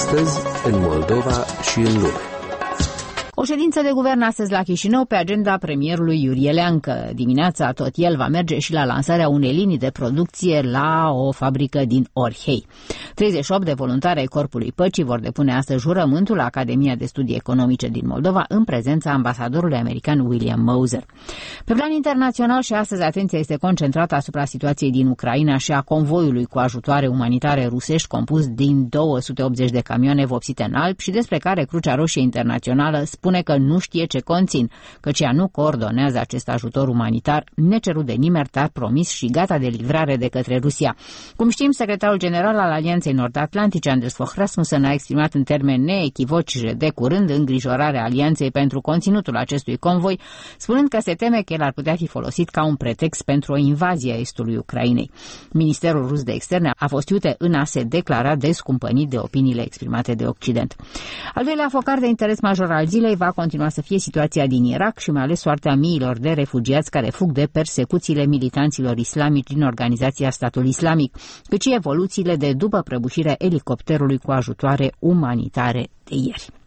Astăzi, în Moldova și în lume. O ședință de guvern astăzi la Chișinău pe agenda premierului Iurie Leancă. Dimineața tot el va merge și la lansarea unei linii de producție la o fabrică din Orhei. 38 de voluntari ai Corpului Păcii vor depune astăzi jurământul la Academia de Studii Economice din Moldova în prezența ambasadorului american William Moser. Pe plan internațional și astăzi atenția este concentrată asupra situației din Ucraina și a convoiului cu ajutoare umanitare rusești compus din 280 de camioane vopsite în Alpi și despre care Crucea Roșie Internațională spune că nu știe ce conțin, căci ea nu coordonează acest ajutor umanitar necerut de nimeni, dar promis și gata de livrare de către Rusia. Cum știm, secretarul general al Alianței Nord-Atlantice, Anders Fogh Rasmussen, a exprimat în termeni neechivoci de curând îngrijorarea Alianței pentru conținutul acestui convoi, spunând că se teme că el ar putea fi folosit ca un pretext pentru o invazie a estului Ucrainei. Ministerul rus de externe a fost iute în a se declara descumpănit de opiniile exprimate de Occident. Al doilea focar de interes major al zilei va continua să fie situația din Irak și mai ales soarta miilor de refugiați care fug de persecuțiile militanților islamici din organizația Statul Islamic, cât și evoluțiile de după prăbușirea elicopterului cu ajutoare umanitare de ieri.